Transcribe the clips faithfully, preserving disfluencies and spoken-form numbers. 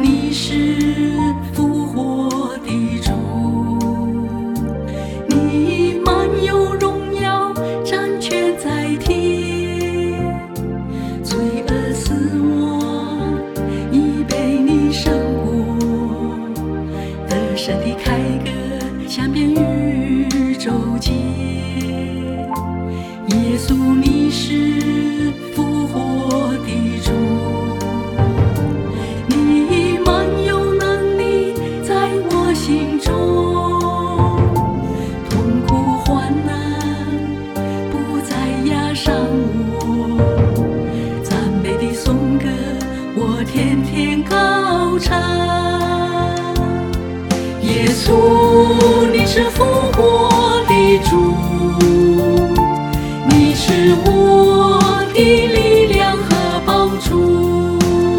你是复活的主，你满有荣耀，掌权在天，罪恶死亡已被你胜过，得胜的凯歌响遍宇宙间。耶稣，你是复活的主，你满有能力在我心中，痛苦患难不再压伤我，赞美的颂歌我天天高唱。耶稣，你是复活的主，你是我的力量和帮助。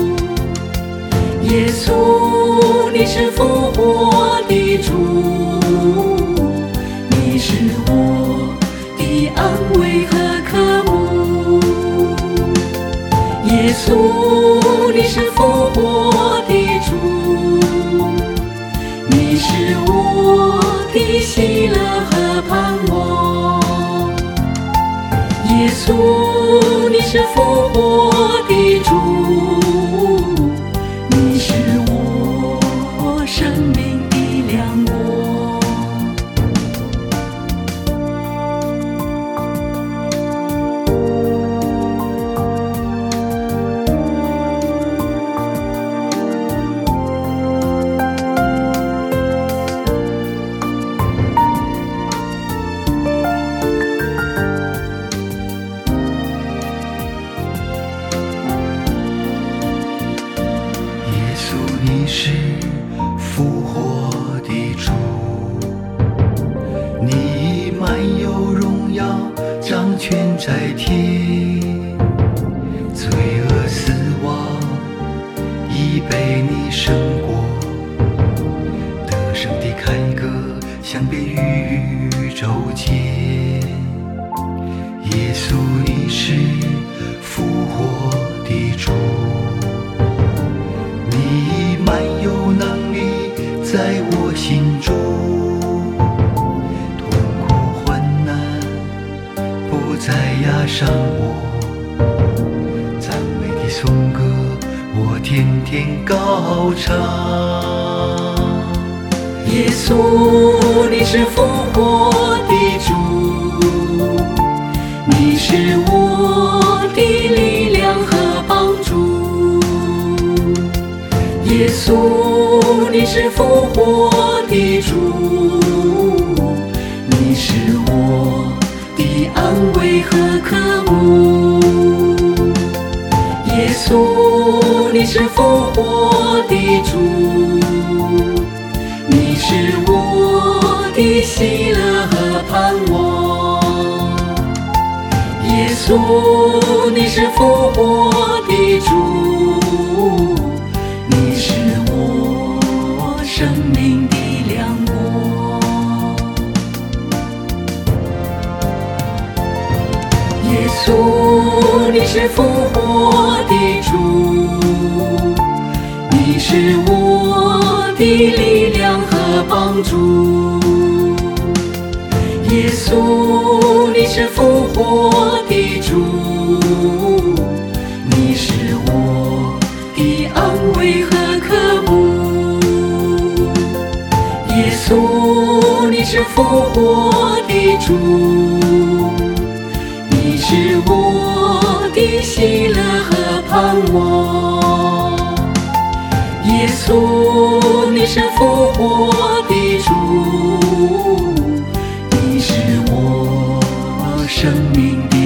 耶稣，你是复活的主，你是我的安慰和渴慕。耶稣，你是复活的主，你是我的喜乐和盼望。耶稣，你是复活的主，你是我生命的亮光。 你是复活的主，你满有荣耀，掌权在天，罪恶死亡已被你胜过，得胜的凯歌响遍宇宙间。耶稣，你是复活的主，你满有能力在我心中，痛苦患难不再压伤我，赞美的颂歌我天天高唱。 耶稣，你是复活的主，你是我的力量和帮助。耶稣，你是复活的主，你是我的安慰和渴慕。耶稣，你是复活的主，你是我的喜乐和盼望。耶稣，你是复活的主，你是我生命的亮光。耶稣，你是复活的主，你是我的力量和帮助。耶稣，你是复活的主，你是我的安慰和渴慕。耶稣，你是复活的主，你是我的喜乐和盼望。耶稣，你是复活的主，你是我生命的